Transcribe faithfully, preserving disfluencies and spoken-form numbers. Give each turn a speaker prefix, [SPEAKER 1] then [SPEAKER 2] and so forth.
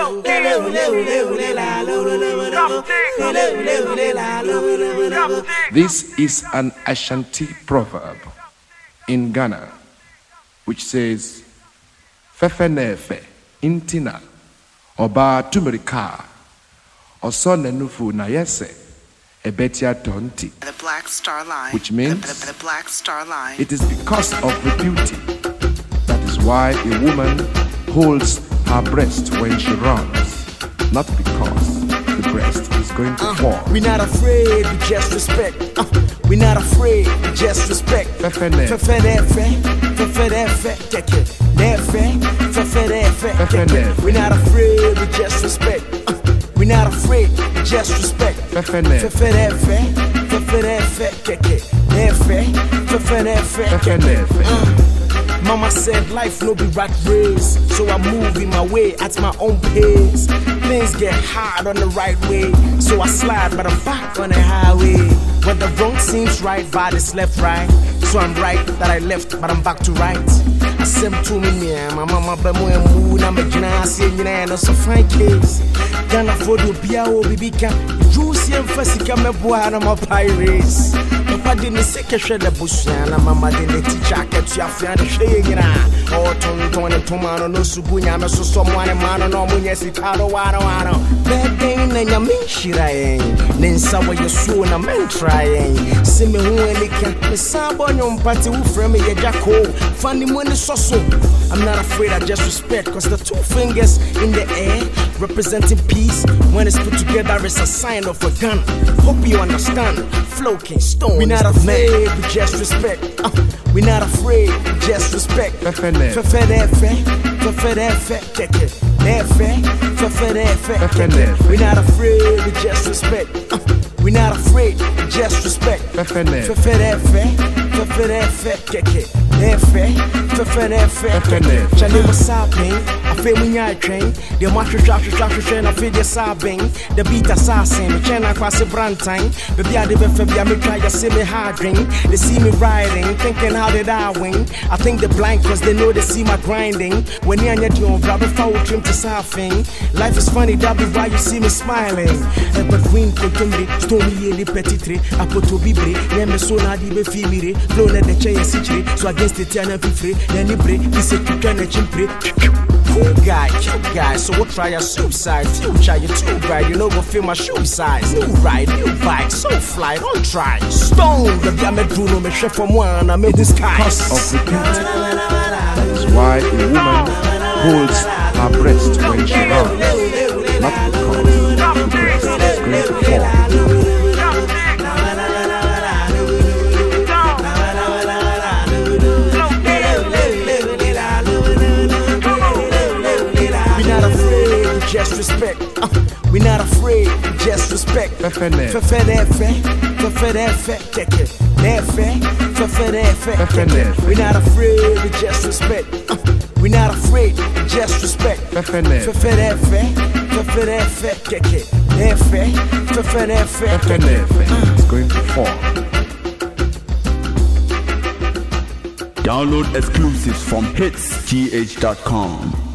[SPEAKER 1] This is an Ashanti proverb in Ghana which says, Fefe nefe intina oba tumerika oso nenufu na yese ebetia tonti.
[SPEAKER 2] The Black Star Line.
[SPEAKER 1] Which means
[SPEAKER 2] the, the, the Black Star Line.
[SPEAKER 1] It is because of the beauty. That is why a woman holds her breast when she runs, not because the breast is going to uh, fall.
[SPEAKER 3] We're not afraid, we just respect. Uh, we're not afraid, we just respect.
[SPEAKER 1] Fefe nefe,
[SPEAKER 3] fefe nefe, fefe nefe, keke nefe, fefe nefe, keke. We're not afraid, we just respect. Uh, we're not afraid, we just respect.
[SPEAKER 1] Fefe nefe,
[SPEAKER 3] fefe nefe, fefe nefe, keke nefe, fefe nefe, keke. Mama said life no be rat race, so I move in my way at my own pace. Things get hard on the right way, so I slide, but I'm back on the highway. When the wrong seems right, but it's left right, so I'm right that I left, but I'm back to right. I sent to me, yeah, my mama bemo and moon, I'm a genasi, and you know, so fine case. Gana for the Biao, baby, can juicy and fussy come up while I'm a pirates. Papa didn't say catch the bush, and Mamma didn't teach I catch your friend shaking. Oh, Tony, Tony, Tomano, no Subunya, no so someone, a man, no Munyas, Italo, Wano, Wano. Bad day, and you mean shit I ain't. Then someone you soon a man trying. See me who and they can't be someone on party who frame me a jacko. Funny money so so. I'm not afraid, I just respect, cause the two fingers in the air representing peace. When it's put together, it's a sign of a gun. Hope you understand. Flow can't stone. We're not afraid, we just respect. Uh, we're not afraid, we just respect.
[SPEAKER 1] Fefe nefe,
[SPEAKER 3] fefe nefe, fefe nefe, keke nefe, fefe nefe, keke. We're not afraid, we just respect. Uh, we're not afraid, we just respect.
[SPEAKER 1] Fefe nefe,
[SPEAKER 3] fefe nefe, fefe nefe, keke nefe, fefe nefe, keke. Chale was sapping, I feel when you're train. The master trash trash train, I feel the sapping. The beat assassin, the chain across the brand time. Baby, I didn't feel me try to see me hard drink. They see me riding, thinking how did I win? I think they're blind cause they know they see my grinding. When you're on your job, grab a foul trim to surfing. Life is funny, that be why you see me smiling. But queen Kotumri, Stormy in the petit tree, I put to be brave, Name so not even female, flown at the chair city, so against the Tiana be free, then you break, this is to turn a chimpre. Cool guy, cute guy, so we'll try a suicide. Future, you're too bright, you know we'll feel my shoe size. New ride, new bike, so fly, don't try. Stone, the diamond Bruno, me chef from one, I made this guy.
[SPEAKER 1] Because of the beauty. That is why a woman holds her breast when she runs, not because the breast is going to fall.
[SPEAKER 3] Just respect. Uh, we're not afraid, just respect.
[SPEAKER 1] Fefe nefe,
[SPEAKER 3] fefe nefe, fefe nefe, keke nefe, fefe nefe, keke. We're not afraid, we just respect. Uh, we're not afraid, just respect.
[SPEAKER 1] Fefe nefe,
[SPEAKER 3] fefe nefe, fefe nefe, keke nefe, fefe nefe,
[SPEAKER 1] fefe nefe. It's going to fall.
[SPEAKER 4] Download exclusives from hits g h dot com.